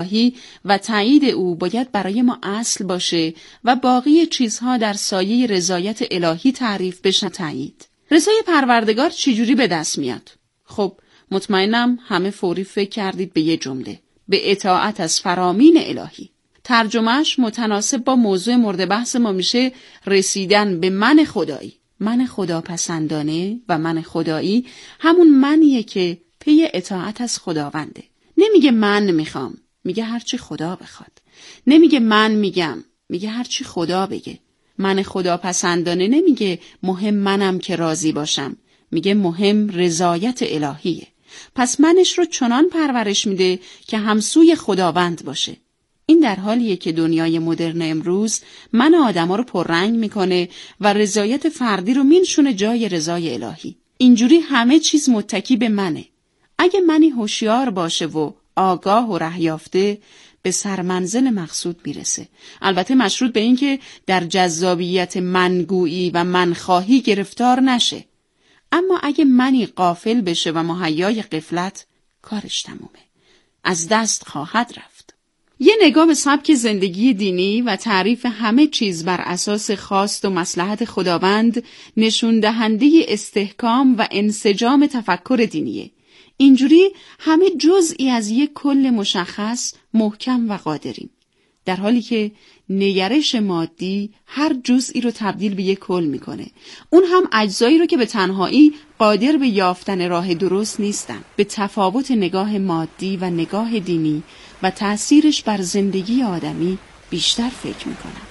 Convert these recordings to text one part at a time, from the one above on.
الهی و تایید او باید برای ما اصل باشه و باقی چیزها در سایه رضایت الهی تعریف بشن. تایید رضای پروردگار چجوری به دست میاد؟ خب مطمئنم همه فوری فکر کردید به یه جمله: به اطاعت از فرامین الهی. ترجمهش متناسب با موضوع مورد بحث ما میشه رسیدن به من خدایی. من خداپسندانه و من خدایی همون منیه که پی اطاعت از خداونده. نمیگه من میخوام، میگه هرچی خدا بخواد. نمیگه من میگم، میگه هرچی خدا بگه. من خداپسندانه نمیگه مهم منم که راضی باشم، میگه مهم رضایت الهیه. پس منش رو چنان پرورش میده که همسوی خداوند باشه. این در حالیه که دنیای مدرن امروز من آدما رو پررنگ میکنه و رضایت فردی رو مینشونه جای رضای الهی. اینجوری همه چیز متکی به منه. اگه منی هوشیار باشه و آگاه و رهیافته به سرمنزل مقصود میرسه. البته مشروط به این که در جذابیت منگویی و منخواهی گرفتار نشه. اما اگه منی غافل بشه و مهیای غفلت، کارش تمومه. از دست خواهد رفت. یه نگاه به سبک زندگی دینی و تعریف همه چیز بر اساس خواست و مصلحت خداوند نشون دهنده استحکام و انسجام تفکر دینیه. اینجوری همه جزئی از یک کل مشخص، محکم و قادریم. در حالی که نگرش مادی هر جزئی رو تبدیل به یک کل میکنه. اون هم اجزایی رو که به تنهایی قادر به یافتن راه درست نیستن. به تفاوت نگاه مادی و نگاه دینی و تأثیرش بر زندگی آدمی بیشتر فکر میکنم.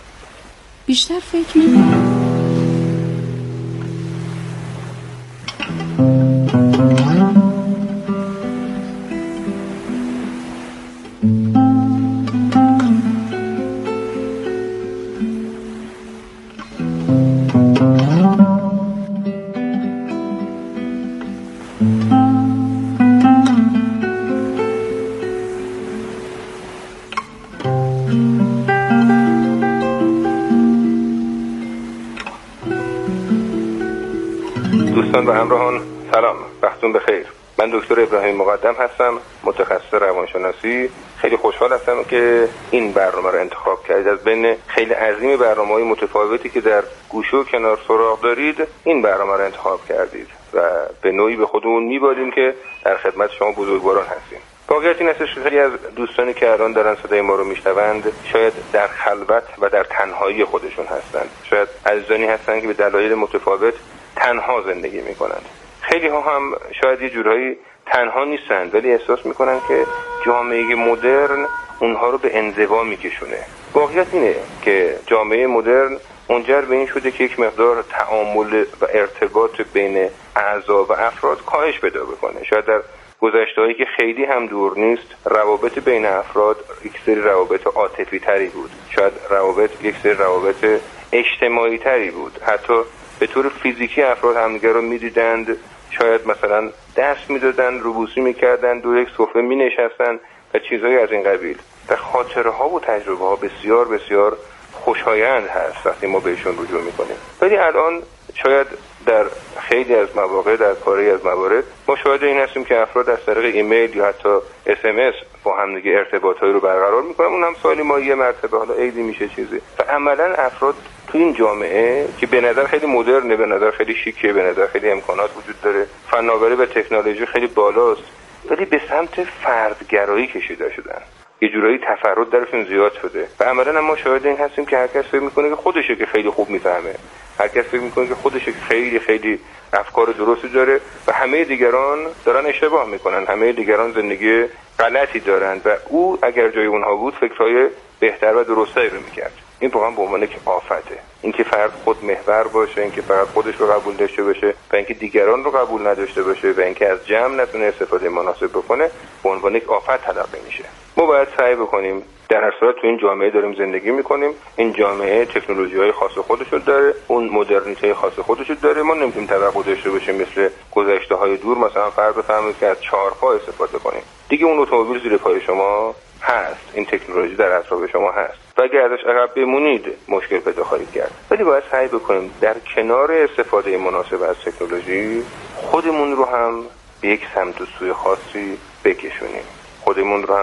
دوستان و همراهان سلام، وقتتون بخیر. من دکتر ابراهیم مقدم هستم، متخصص روانشناسی. خیلی خوشحال هستم که این برنامه رو انتخاب کردید. از بین خیلی عظیم برنامه‌های متفاوتی که در گوشه و کنار سراغ دارید، این برنامه رو انتخاب کردید و به نوعی به خودمون می‌بالیم که در خدمت شما بزرگواران هستیم. واقعیت این است که خیلی از دوستانی که الان دارن صدای ما رو میشنوند شاید در خلوت و در تنهایی خودشون هستند. شاید عزیزانی هستند که به دلایل متفاوت تنها زندگی میکنند. خیلی ها هم شاید یه جورایی تنها نیستند، ولی احساس میکنن که جامعه مدرن اونها رو به انزوا میکشونه. واقعیت اینه که جامعه مدرن منجر به این شده که یک مقدار تعامل و ارتباط بین اعضا و افراد کاهش پیدا بکنه. شاید در گذشته‌هایی که خیلی هم دور نیست، روابط بین افراد یک سری روابط عاطفی تری بود. شاید یک سری روابط اجتماعی تری بود. حتی به طور فیزیکی افراد همدیگر رو می‌دیدند، شاید مثلا دست می‌دادن، روبوسی می‌کردن، دور یک سفره می‌نشستن و چیزهای از این قبیل. و خاطره‌ها و تجربه‌ها بسیار بسیار خوشایند هست وقتی ما بهشون رجوع می‌کنیم. ولی الان شاید در خیلی از مواقع، در پاره از موارد ما شاهد این هستیم که افراد از طریق ایمیل یا حتی SMS با هم دیگه ارتباطایی رو برقرار می‌کنن. اون هم سالی ما یه مرتبه، حالا عیدی میشه چیزی. و عملاً افراد تو این جامعه که به نظر خیلی مدرنه، به نظر خیلی شیکه، به نظر خیلی امکانات وجود داره، فناوری و تکنولوژی خیلی بالاست، ولی به سمت فردگرایی کشیده شدن. یه جورایی تفرد درشون زیاد شده و عملاً ما شاهد این هستیم که هر کس فکر می‌کنه که خودشه که خیلی خوب می‌فهمه. هر کس فکر می‌کنه که خودشه که خیلی خیلی افکار درستی داره و همه دیگران دارن اشتباه می‌کنن، همه دیگران زندگی غلطی دارن و او اگر جای اونها بود فکرهای بهتر و درست‌تری رو می‌کرد. این واقعا به عنوان که آفته. اینکه فرد خود محور باشه، اینکه فقط خودش رو قبول داشته باشه و اینکه دیگران رو قبول نداشته باشه و اینکه از جمع نتونه استفاده مناسب بکنه، به عنوان یک آفت تلقی میشه. ما باید سعی بکنیم، در هر صورت تو این جامعه داریم زندگی میکنیم، این جامعه تکنولوژی‌های خاص خودش رو داره، اون مدرنیته خاص خودش رو داره. ما نمیتونیم توقع داشته باشیم مثل گذشته‌های دور مثلا فرد بفهمه که از 4 پا استفاده کنیم. دیگه اون اتومبیل زیر پای شما هست، این تکنولوژی در اطراف شما هست و اگر ازش عقب بمونید مشکل پیدا خواهید کرد. ولی باید سعی بکنیم در کنار استفاده مناسب از تکنولوژی خودمون رو هم به یک سمت و سوی خاصی بکشونیم، خودمون رو هم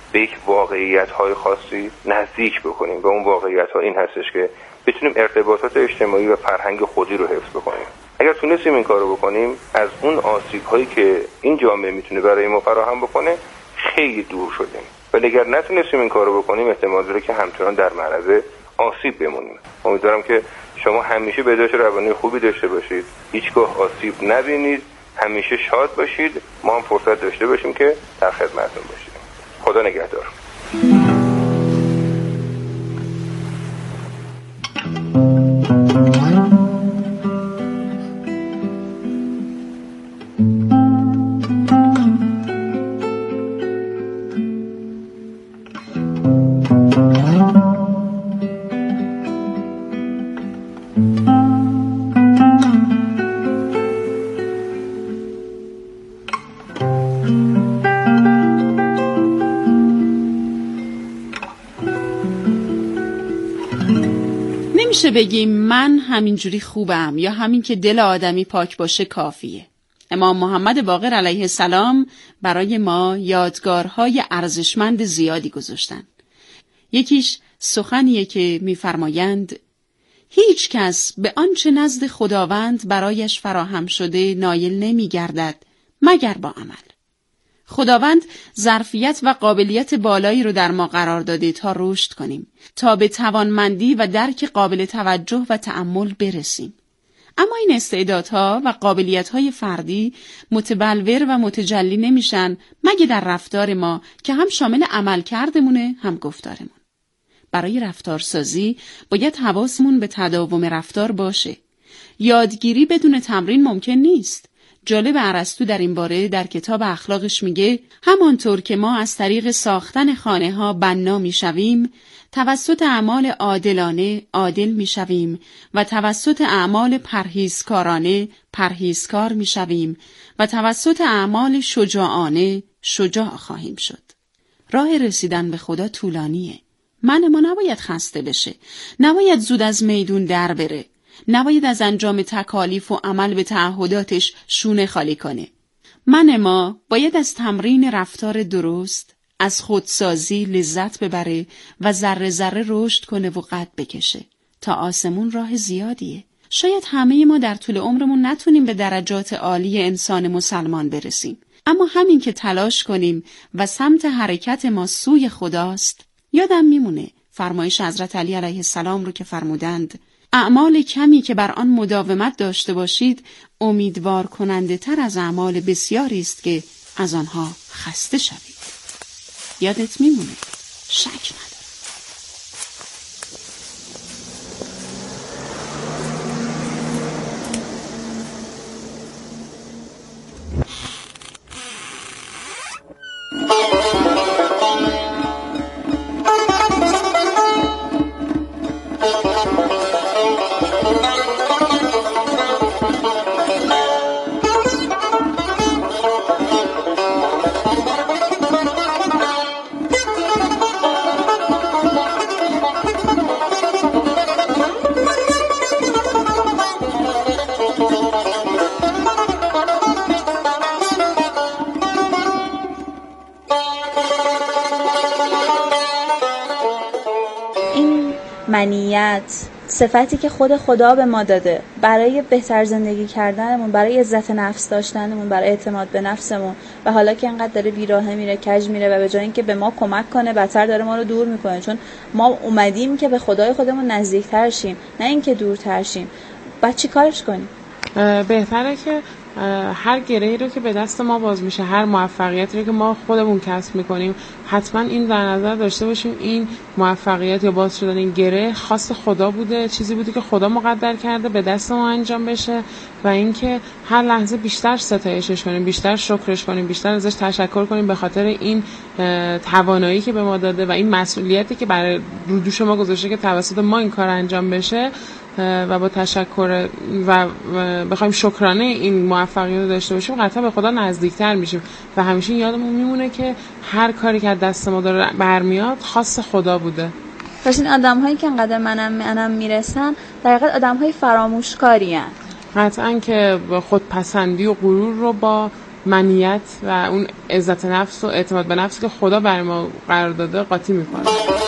به یک واقعیت‌های خاصی نزدیک بکنیم و اون واقعیت‌ها این هستش که بتونیم ارتباطات اجتماعی و فرهنگ خودی رو حفظ بکنیم. اگر تونستیم این کارو بکنیم، از اون آسیب‌هایی که این جامعه میتونه برای ما فراهم بکنه خیلی دور شدیم. ولی اگر نتونستیم این کارو بکنیم، احتمال داره که همچنان در معرض آسیب بمونیم. امیدوارم که شما همیشه بهداشت روانی خوبی داشته باشید، هیچگاه آسیب نبینید، همیشه شاد باشید. ما هم فرصت داشته باشیم که در خدمتتون باشیم. خدا نگهدار. نمیشه بگیم من همینجوری خوبم یا همین که دل آدمی پاک باشه کافیه. امام محمد باقر علیه السلام برای ما یادگارهای ارزشمند زیادی گذاشتن. یکیش سخنیه که میفرمایند هیچ کس به آنچه نزد خداوند برایش فراهم شده نایل نمیگردد مگر با عمل. خداوند ظرفیت و قابلیت بالایی رو در ما قرار داده تا رشد کنیم، تا به توانمندی و درک قابل توجه و تأمل برسیم. اما این استعدادها و قابلیت‌های فردی متبلور و متجلی نمیشن مگه در رفتار ما که هم شامل عملکردمونه هم گفتارمون. برای رفتارسازی باید حواسمون به تداوم رفتار باشه. یادگیری بدون تمرین ممکن نیست. جالب ارسطو در این باره در کتاب اخلاقش میگه همانطور که ما از طریق ساختن خانه ها بنا میشویم، توسط اعمال عادلانه عادل میشویم و توسط اعمال پرهیزکارانه پرهیزکار میشویم و توسط اعمال شجاعانه شجاع خواهیم شد. راه رسیدن به خدا طولانیه. من ما نباید خسته بشه، نباید زود از میدون در بره، نباید از انجام تکالیف و عمل به تعهداتش شونه خالی کنه. من ما باید از تمرین رفتار درست، از خودسازی لذت ببره و ذره ذره رشد کنه و قد بکشه. تا آسمون راه زیادیه. شاید همه ما در طول عمرمون نتونیم به درجات عالی انسان مسلمان برسیم، اما همین که تلاش کنیم و سمت حرکت ما سوی خداست. یادم میمونه فرمایش حضرت علی علیه السلام رو که فرمودند اعمال کمی که بر آن مداومت داشته باشید امیدوار کننده تر از اعمال بسیاری است که از آنها خسته شوید. یادت میمونه؟ شک ندارم. منیت، صفتی که خود خدا به ما داده برای بهتر زندگی کردنمون، برای عزت نفس داشتنمون، برای اعتماد به نفسمون، و حالا که انقدر داره بیراهه میره، کج میره و به جای اینکه به ما کمک کنه بدتر داره ما رو دور میکنه، چون ما اومدیم که به خدای خودمون نزدیکتر شیم نه اینکه دورتر شیم. بعد چی کارش کنیم؟ بهتره که هر گرهی رو که به دست ما باز میشه، هر موفقیتی رو که ما خودمون کسب میکنیم، حتما این در نظر داشته باشیم این موفقیت یا باز شدن این گره خاص خدا بوده، چیزی بوده که خدا مقدر کرده به دست ما انجام بشه، و اینکه هر لحظه بیشتر ستایشش کنیم، بیشتر شکرش کنیم، بیشتر ازش تشکر کنیم به خاطر این توانایی که به ما داده و این مسئولیتی که برای رو دوش ما گذاشته که توسط ما این کار انجام بشه، و با تشکر و بخوایم شکرانه این موفقیت رو داشته باشیم قطعا به خدا نزدیکتر میشیم و همیشه یادمون میمونه که هر کاری که از دست ما داره برمیاد خاص خدا بوده. پس این آدم‌هایی که انقدر منم میرسن در حقیقت آدم‌های فراموشکاری هستند. قطعا که خودپسندی و غرور رو با منیت و اون عزت نفس و اعتماد به نفس که خدا برای ما قرار داده قاطی میکنه.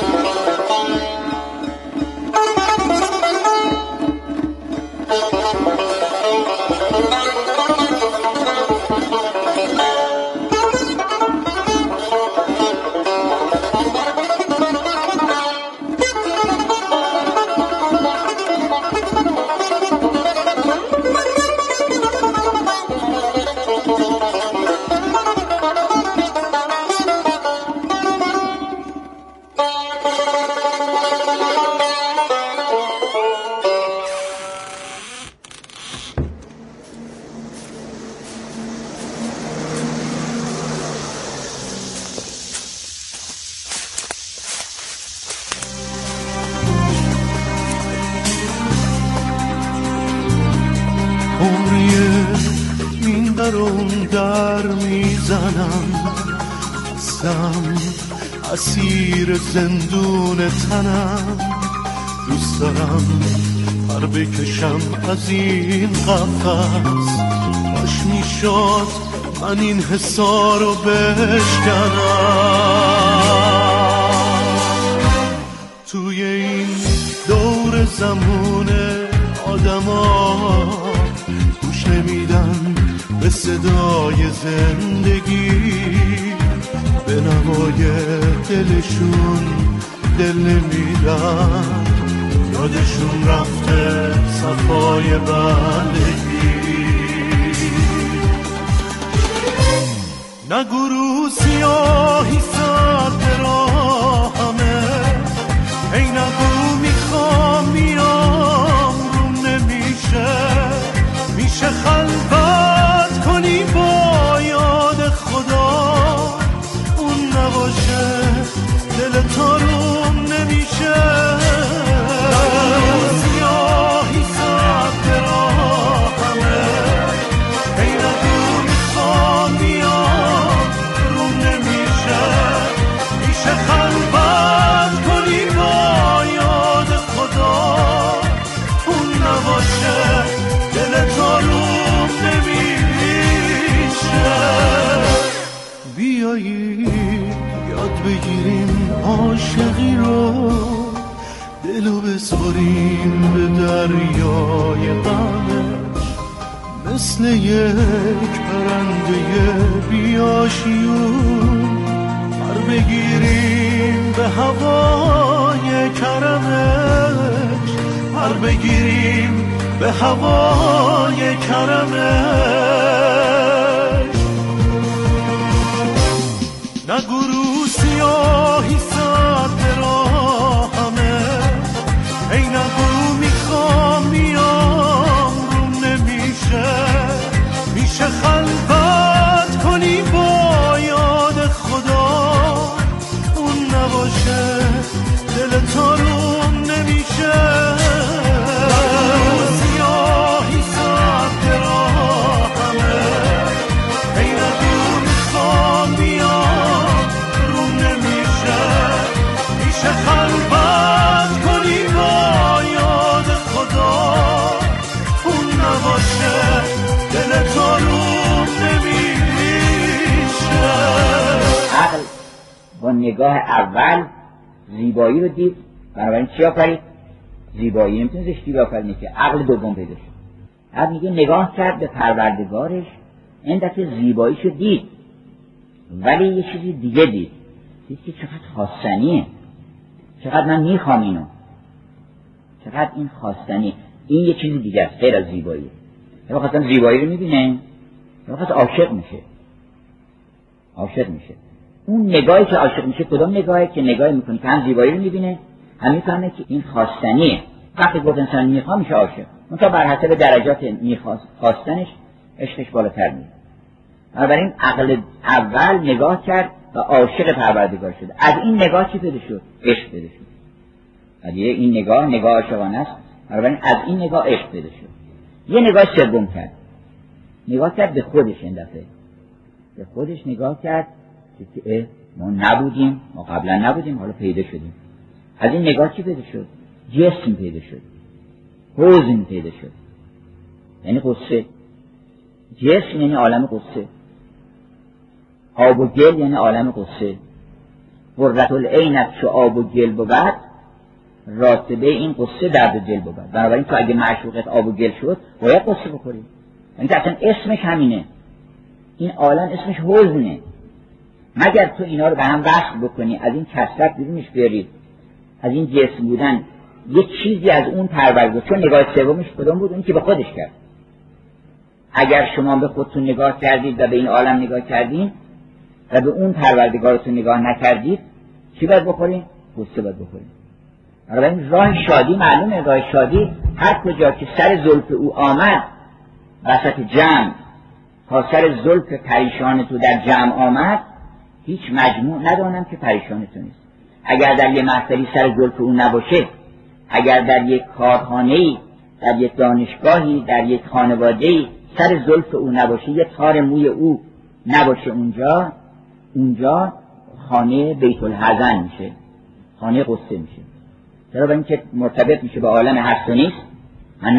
اسیر زندون تنم، دوست دارم پر بکشم از این قفس، باش میشد من این حسا رو بشکنم. توی این دور زمان آدما گوش نمیدن به صدای زندگی، به نوای دلشون دل نمیدن، یادشون رفته صفای بندگی. نه گروه سیاهی سر راهمه، ای نگو میخوام میام روم نمیشه، میشه خلوت کنی با یاد خدا، نباشه دل تاروم نمیشه. سیاهی سخت راهمه، ای نگو میخوام بیام روم نمیشه، میشه خلوت کنی با یاد خدا، اون نباشه دل تاروم نمیشه. بیایی بگیریم عاشقی رو، دلو بسپاریم به دریای غمش، مثل یک پرنده بیاشیون پر بگیریم به هوای کرمش، پر بگیریم به هوای کرمش. نه گروه سیاهی سر راهمه، ای نگو میخوام میام روم نمیشه، میشه خلوت کنی با یاد خدا، اون نباشه دل تاروم نمیشه. سیاهی سر راهمه، ای نگو میخوام میام روم نمیشه، میشه خلوت کنی با یاد خدا، اون نباشه دل تاروم نمیشه. عقل با نگاه اول زیبایی رو دید، بنابراین چی آفرید؟ زیبایی. نمیتونه زشتی بیافرینه که عقل دوم پیدا شد. عقل میگه نگاه کرد به پروردگارش، این دفعه زیباییشو دید، ولی یه چیزی دیگه دید که چقدر خواستنیه، چقدر من میخوام اینو، چقدر این خواستنی، این یه چیزی دیگه است غیر از زیبایی. یا وقتا زیبایی رو میبینه، یا وقتا عاشق میشه. اون نگاهی که عاشق میشه کدام نگاهی؟ که نگاهی میکنه که هم زیبایی رو میبینه، هم میفهمه که این خواستنیه. وقتی گفت انسان میخواد میشه عاشق، اون تا بر حسب درجات خواستنش عشقش بالاتر میره. بنابراین عقل اول نگاه کرد و عاشق پروردگار شد. از این نگاه چی پیدا شد؟ عشق پیدا شد. این نگاه عاشقانه است. بنابراین از این نگاه عشق پیدا شد. یه نگاه سوم کرد، نگاه کرد به خودش. این دفعه به خودش نگاه کرد که ما نبودیم، ما قبلا نبودیم، حالا پیدا شدیم. از این نگاه چی پیدا شد؟ جسم پیدا شد، حزن پیدا شد، یعنی قصه. جسم یعنی عالم قصه، آب و گل یعنی عالم قصه. قرة العین چو آب و گل بود، راتبه این قصه درد دل بود. بنابراین تو اگه معشوقت آب و گل شد باید قصه بخوری. یعنی که اصلا اسمش همینه، این عالم اسمش حزنه. مگر تو اینا رو به هم وصل بکنی، از این کثرت بیرونش بیاری، از این جسم بودن یک چیزی از اون پرورده. چون نگاه سومش کدوم بود؟ اون که به خودش کرد. اگر شما به خودتون نگاه کردید و به این عالم نگاه کردید و به اون پروردگارتون نگاه نکردید، چی باید بخورید؟ قصه باید بخورید. بنابراین راه شادی معلومه. راه شادی هر کجا که سر زلف او آمد وسط جمع، تا سر زلف پریشان تو در جمع آمد، هیچ مجموع ندانم که پریشان تو نیست. اگر در یک محفلی سر زلف او نباشه، اگر در یک کارخانه‌ای، در یک دانشگاهی، در یک خانواده‌ای سر زلف او نباشه، یک تار موی او نباشه اونجا خانه بیت الحزن میشه، خانه قصه میشه. چرا؟ برای اینکه مرتبط میشه به عالم هست و نیست. من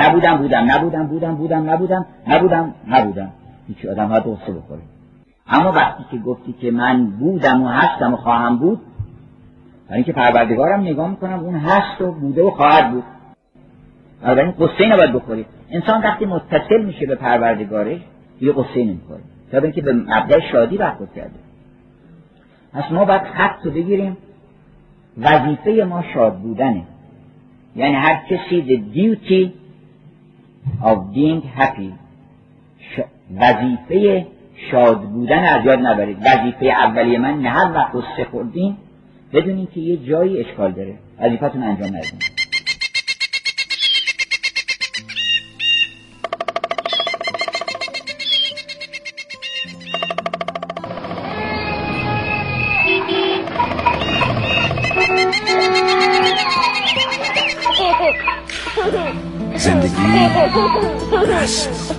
نبودم. هیچ آدم ها قصه بخوره. اما وقتی که گفتی که من بودم و هستم و خواهم بود، برای اینکه پروردگارم نگاه میکنم اون هست و بوده و خواهد بود، برای این قصه نباید بخورید. انسان وقتی متصل میشه به پروردگارش یه قصه نمیخوره، برای اینکه به مبدأ شادی برخورد کرده. پس ما باید خط رو بگیریم، وظیفه ما شاد بودنه. یعنی هر کسی the duty of being happy، وظیفه شاد بودن از یاد نبرید. وظیفه اولیه من نه هر وقت قصه خوردین بدونین که یه جایی اشکال داره، وظیفتون انجام ندید. زندگی رسم.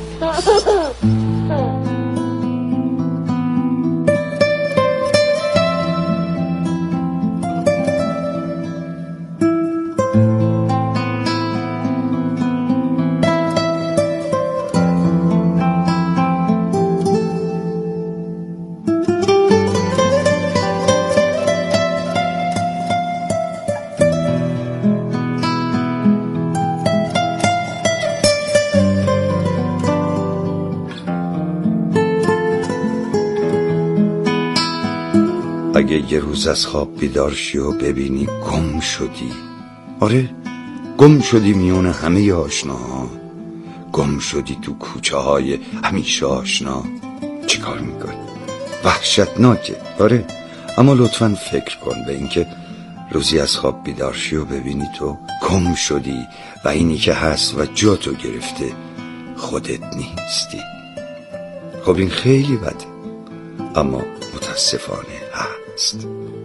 اگه یه روز از خواب بیدار شی و ببینی گم شدی، آره گم شدی میون همه آشناها، گم شدی تو کوچه های همیشه آشنا، چی کار میکنی؟ وحشتناکه، آره. اما لطفاً فکر کن به اینکه روزی از خواب بیدار شی و ببینی تو گم شدی و اینی که هست و جا تو گرفته خودت نیستی. خب این خیلی بده، اما متاسفانه هست.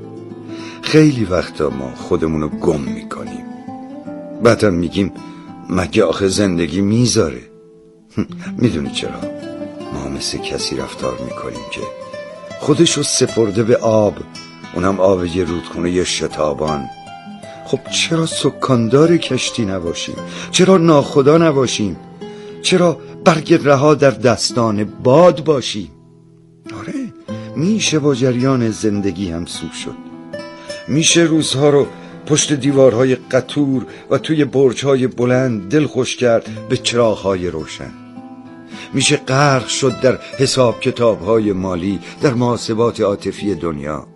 خیلی وقتا ما خودمونو گم میکنیم، بعدم میگیم مگه آخه زندگی میذاره. میدونی چرا؟ ما مثل کسی رفتار میکنیم که خودشو سپرده به آب، اونم آب یه رودخونه یه شتابان. خب چرا سکاندار کشتی نباشیم؟ چرا ناخدا نباشیم؟ چرا برگ رها در دستان باد باشیم؟ آره میشه با جریان زندگی همسو شد. میشه روزها رو پشت دیوارهای قطور و توی برج‌های بلند دل خوش کرد به چراغ‌های روشن. میشه غرق شد در حساب کتاب‌های مالی، در محاسبات عاطفی دنیا.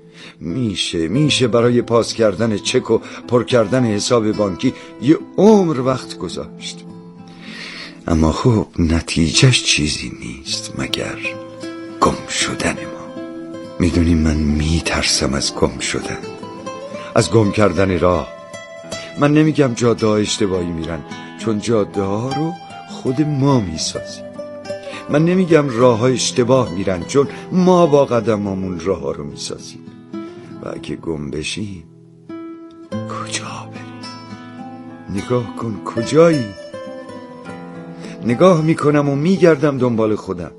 میشه برای پاس کردن چک و پر کردن حساب بانکی یه عمر وقت گذاشت. اما خب نتیجهش چیزی نیست مگر گم شدن ما. میدونیم من میترسم از گم شدن، از گم کردن راه. من نمیگم جاده ها اشتباهی میرن، چون جاده ها رو خود ما میسازیم. من نمیگم راه ها اشتباه میرن، چون ما با قدمامون راه ها رو میسازیم. و اگه گم بشیم کجا بریم؟ نگاه کن کجایی؟ نگاه میکنم و میگردم دنبال خودم.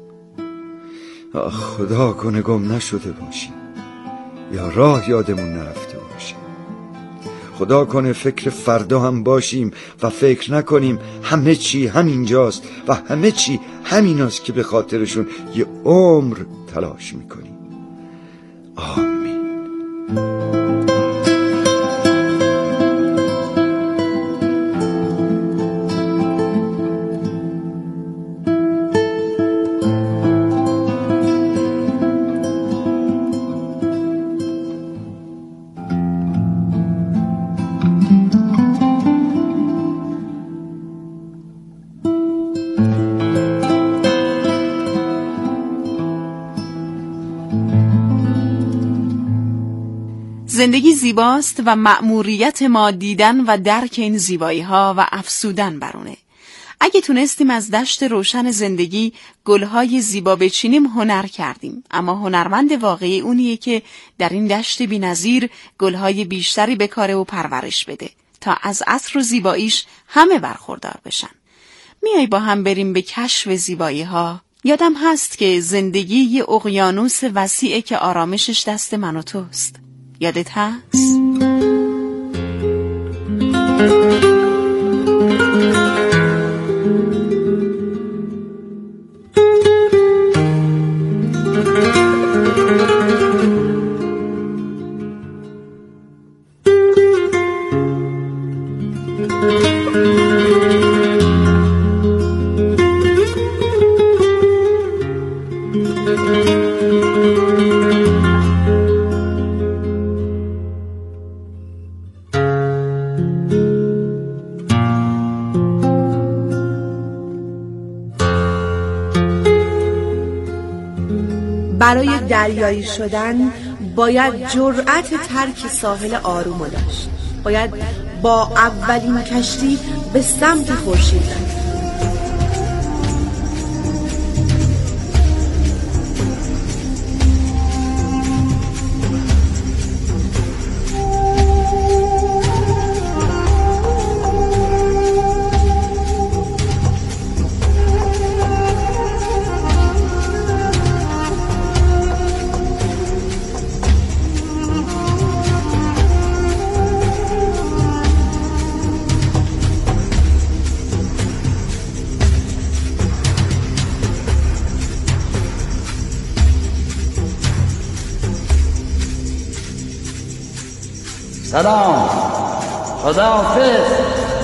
خدا کنه گم نشده باشیم یا راه یادمون نرفته باشه. خدا کنه فکر فردا هم باشیم و فکر نکنیم همه چی همینجاست و همه چی همیناست که به خاطرشون یه عمر تلاش میکنیم. آمین. زندگی زیباست و مأموریت ما دیدن و درک این زیبایی‌ها و افسودن بر اونه. اگه تونستیم از دشت روشن زندگی گلهای زیبا بچینیم هنر کردیم، اما هنرمند واقعی اونیه که در این دشت بی‌نظیر گلهای بیشتری بکاره و پرورش بده تا از عطر و زیباییش همه برخوردار بشن. میای با هم بریم به کشف زیبایی‌ها؟ یادم هست که زندگی یه اقیانوس وسیعه که آرامشش دست من و توست. یادت هست؟ برای دریایی شدن باید جرأت ترک ساحل آرومو داشت. باید با اولین کشتی به سمت خورشید رفت. سلام، خداحافظ.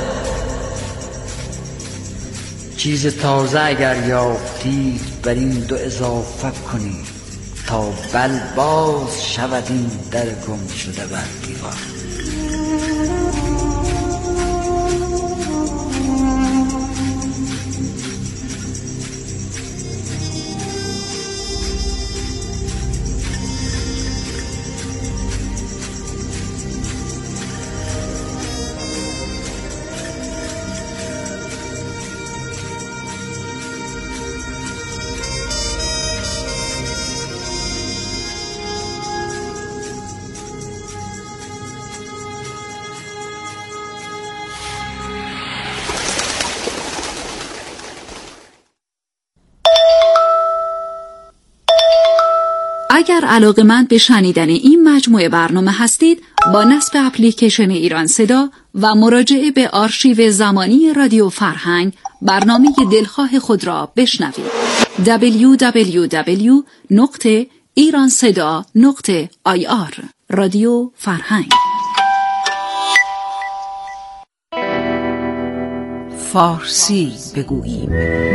چیز تازه اگر یافتید بر این دو اضافه کنید تا بل باز شود این در گم شده بر دیوار. اگر علاقه‌مند به شنیدن این مجموعه برنامه هستید، با نصب اپلیکیشن ایران صدا و مراجعه به آرشیو زمانی رادیو فرهنگ برنامه دلخواه خود را بشنوید. www.iranseda.ir رادیو فرهنگ. فارسی بگوییم.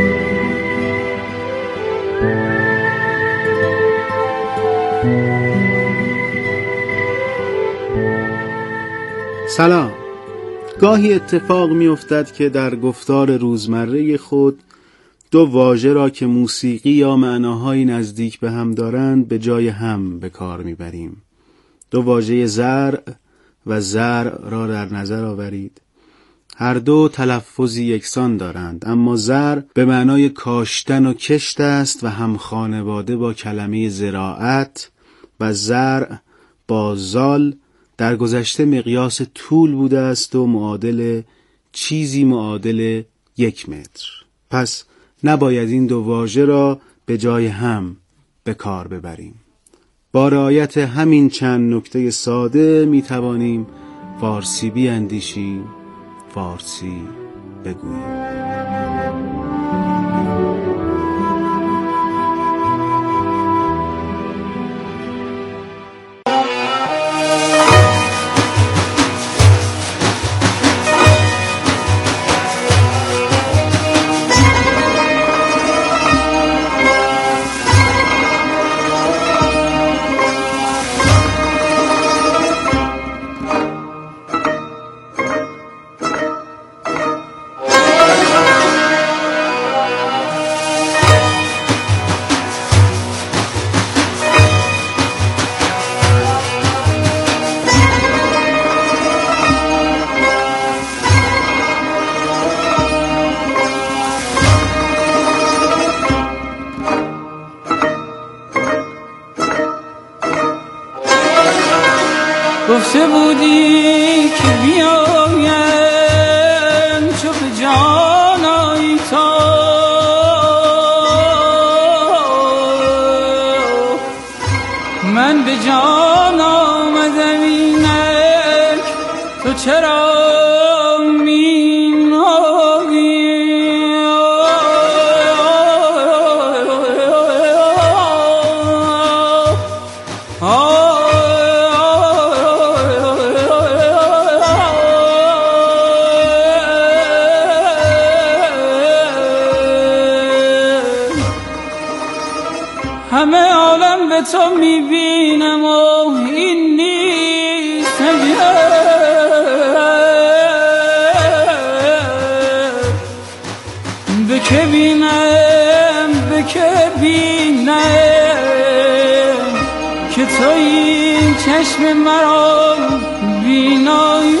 سلام. گاهی اتفاق می افتد که در گفتار روزمره خود دو واژه را که موسیقی یا معناهای نزدیک به هم دارند به جای هم به کار می بریم. دو واژه زرع و زرع را در نظر آورید. هر دو تلفظی یکسان دارند، اما زرع به معنای کاشتن و کشت است و هم خانواده با کلمه زراعت، و زرع با زال در گذشته مقیاس طول بوده است و چیزی معادل 1 متر. پس نباید این دو واژه را به جای هم به کار ببریم. با رعایت همین چند نکته ساده می توانیم فارسی بیاندیشیم، فارسی بگوییم. گفته بودی که بیایم چو به جان آیی تو، من به جان آمدم اینک تو چرا می نالی؟ همه عالم به تو میبینم و این نیست به که بینم، به که بینم که تو این چشم مرا بینایی.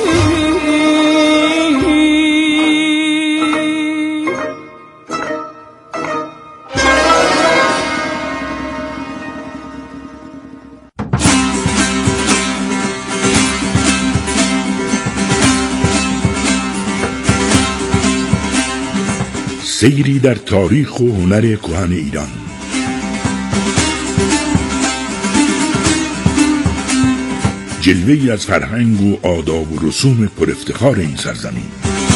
سیری در تاریخ و هنر کهن ایران. جلوه‌ای از فرهنگ و آداب و رسوم پر افتخار این سرزمین.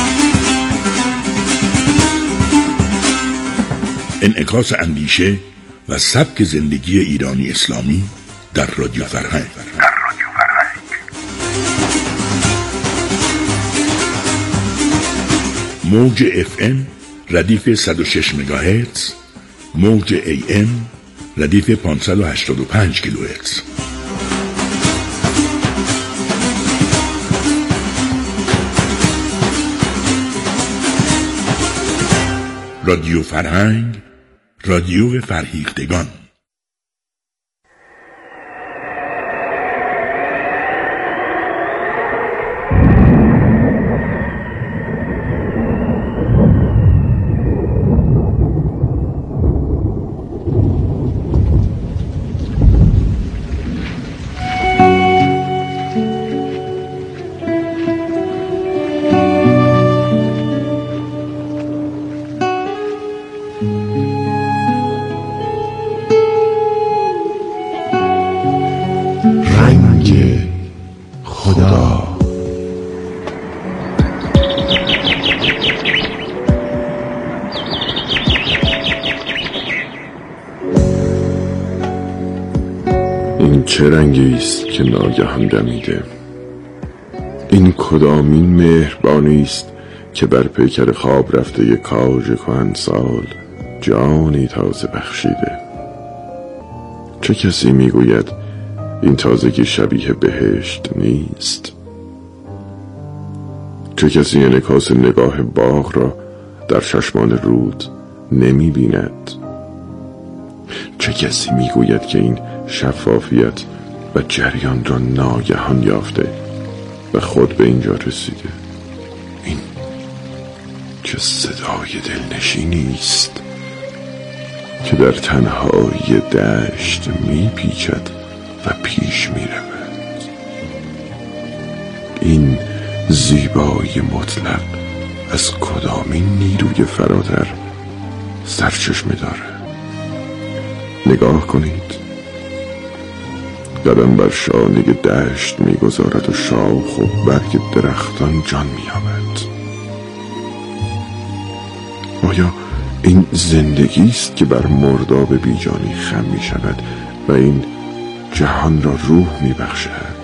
انعکاس اندیشه و سبک زندگی ایرانی اسلامی در رادیو فرهنگ. موج FM ردیف 106 مگاهرتز، موج AM ردیف 585 کیلوهرتز. رادیو فرهنگ، رادیو فرهیختگان. این چه رنگی است که ناگهان دمیده؟ این کدامین مهربانی است که بر پیکر خواب رفته یک کاج کهنسال جانی تازه بخشیده؟ چه کسی میگوید این تازگی شبیه بهشت نیست؟ چه کسی انعکاس نگاه باغ را در چشمان رود نمی بیند؟ چه کسی میگوید که این شفافیت و جریان را ناگهان یافته و خود به اینجا رسیده؟ این چه صدای دلنشینی است که در تنهایی دشت میپیچد و پیش میرود. این زیبایی مطلق از کدامین نیروی فراتر سرچشمه داره؟ نگاه کنید، قدم بر شانه دشت میگذارد و شاخ و برگ درختان جان مییابد. آیا این زندگی است که بر مرداب بیجانی خم میشود و این جهان را روح میبخشد؟